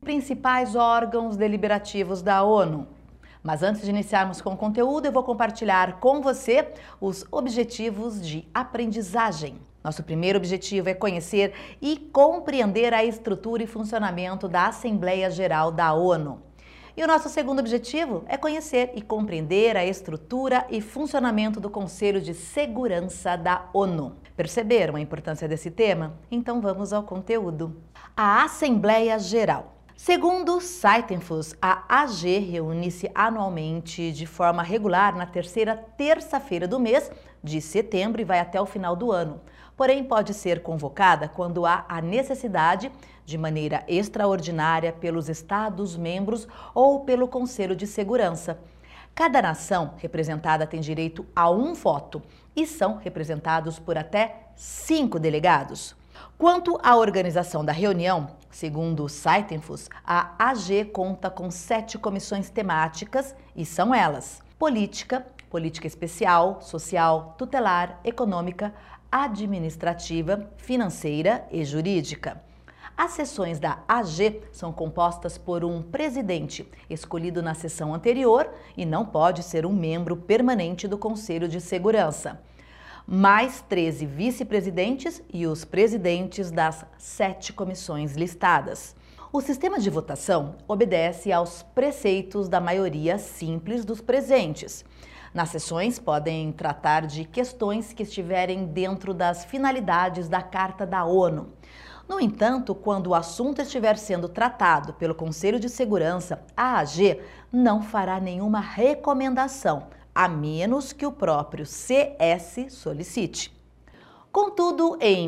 Principais órgãos deliberativos da ONU. Mas antes de iniciarmos com o conteúdo, eu vou compartilhar com você os objetivos de aprendizagem. Nosso primeiro objetivo é conhecer e compreender a estrutura e funcionamento da Assembleia Geral da ONU. E o nosso segundo objetivo é conhecer e compreender a estrutura e funcionamento do Conselho de Segurança da ONU. Perceberam a importância desse tema? Então vamos ao conteúdo. A Assembleia Geral. Segundo Saitenfus, a AG reúne-se anualmente de forma regular na terceira terça-feira do mês de setembro e vai até o final do ano. Porém, pode ser convocada quando há a necessidade, de maneira extraordinária, pelos Estados-membros ou pelo Conselho de Segurança. Cada nação representada tem direito a um voto e são representados por até 5 delegados. Quanto à organização da reunião, segundo Saitenfus, a AG conta com 7 comissões temáticas e são elas: política, política especial, social, tutelar, econômica, administrativa, financeira e jurídica. As sessões da AG são compostas por um presidente, escolhido na sessão anterior e não pode ser um membro permanente do Conselho de Segurança, mais 13 vice-presidentes e os presidentes das 7 comissões listadas. O sistema de votação obedece aos preceitos da maioria simples dos presentes. Nas sessões podem tratar de questões que estiverem dentro das finalidades da Carta da ONU. No entanto, quando o assunto estiver sendo tratado pelo Conselho de Segurança, a AG não fará nenhuma recomendação, a menos que o próprio CS solicite. Contudo, em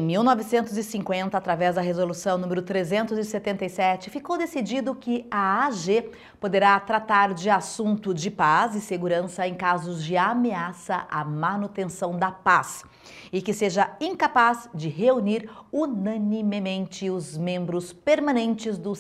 1950, através da Resolução número 377, ficou decidido que a AG poderá tratar de assunto de paz e segurança em casos de ameaça à manutenção da paz e que seja incapaz de reunir unanimemente os membros permanentes do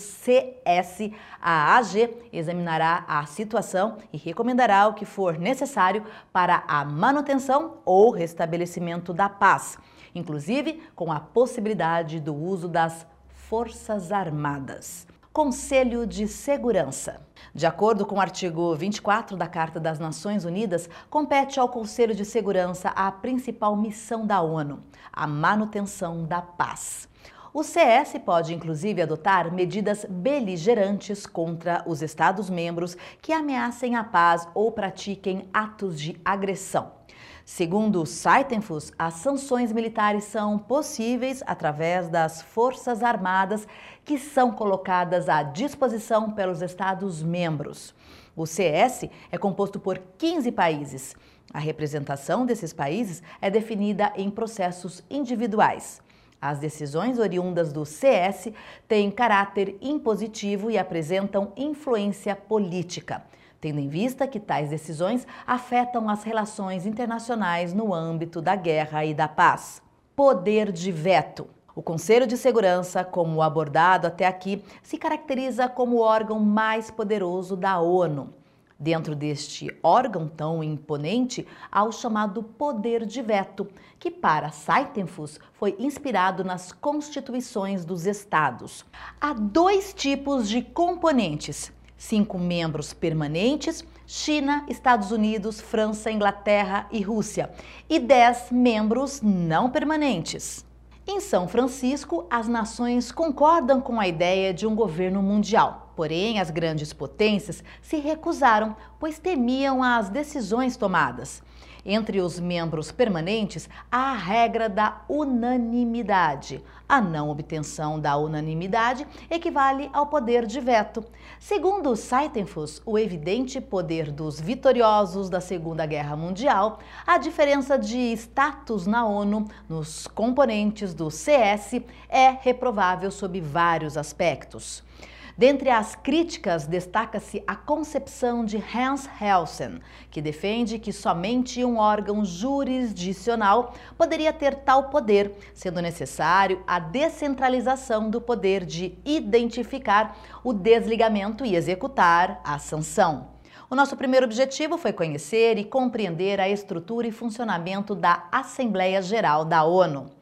CS. A AG examinará a situação e recomendará o que for necessário para a manutenção ou restabelecimento da paz, inclusive com a possibilidade do uso das Forças Armadas. Conselho de Segurança. De acordo com o artigo 24 da Carta das Nações Unidas, compete ao Conselho de Segurança a principal missão da ONU, a manutenção da paz. O CS pode, inclusive, adotar medidas beligerantes contra os Estados-membros que ameacem a paz ou pratiquem atos de agressão. Segundo Saitenfus, as sanções militares são possíveis através das Forças Armadas que são colocadas à disposição pelos Estados-membros. O CS é composto por 15 países. A representação desses países é definida em processos individuais. As decisões oriundas do CS têm caráter impositivo e apresentam influência política, tendo em vista que tais decisões afetam as relações internacionais no âmbito da guerra e da paz. Poder de veto. O Conselho de Segurança, como abordado até aqui, se caracteriza como o órgão mais poderoso da ONU. Dentro deste órgão tão imponente, há o chamado poder de veto, que para Saitenfus foi inspirado nas constituições dos estados. Há 2 tipos de componentes: 5 membros permanentes, China, Estados Unidos, França, Inglaterra e Rússia, e 10 membros não permanentes. Em São Francisco, as nações concordam com a ideia de um governo mundial. Porém, as grandes potências se recusaram, pois temiam as decisões tomadas. Entre os membros permanentes, há a regra da unanimidade. A não obtenção da unanimidade equivale ao poder de veto. Segundo Saitenfus, o evidente poder dos vitoriosos da Segunda Guerra Mundial, a diferença de status na ONU nos componentes do CS é reprovável sob vários aspectos. Dentre as críticas, destaca-se a concepção de Hans Kelsen, que defende que somente um órgão jurisdicional poderia ter tal poder, sendo necessário a descentralização do poder de identificar o desligamento e executar a sanção. O nosso primeiro objetivo foi conhecer e compreender a estrutura e funcionamento da Assembleia Geral da ONU.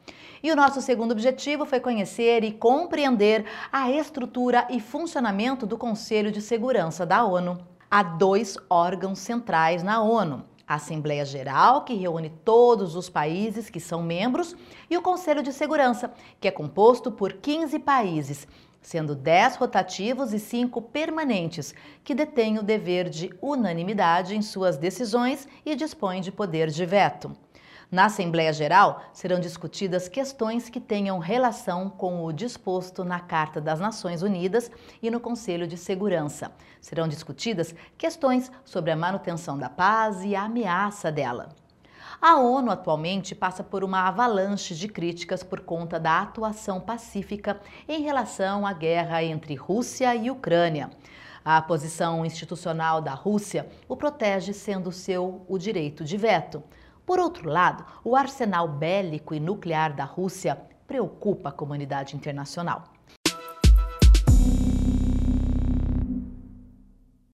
E o nosso segundo objetivo foi conhecer e compreender a estrutura e funcionamento do Conselho de Segurança da ONU. Há 2 órgãos centrais na ONU: a Assembleia Geral, que reúne todos os países que são membros, e o Conselho de Segurança, que é composto por 15 países, sendo 10 rotativos e 5 permanentes, que detêm o dever de unanimidade em suas decisões e dispõem de poder de veto. Na Assembleia Geral, serão discutidas questões que tenham relação com o disposto na Carta das Nações Unidas e no Conselho de Segurança. Serão discutidas questões sobre a manutenção da paz e a ameaça dela. A ONU atualmente passa por uma avalanche de críticas por conta da atuação pacífica em relação à guerra entre Rússia e Ucrânia. A posição institucional da Rússia o protege, sendo seu o direito de veto. Por outro lado, o arsenal bélico e nuclear da Rússia preocupa a comunidade internacional.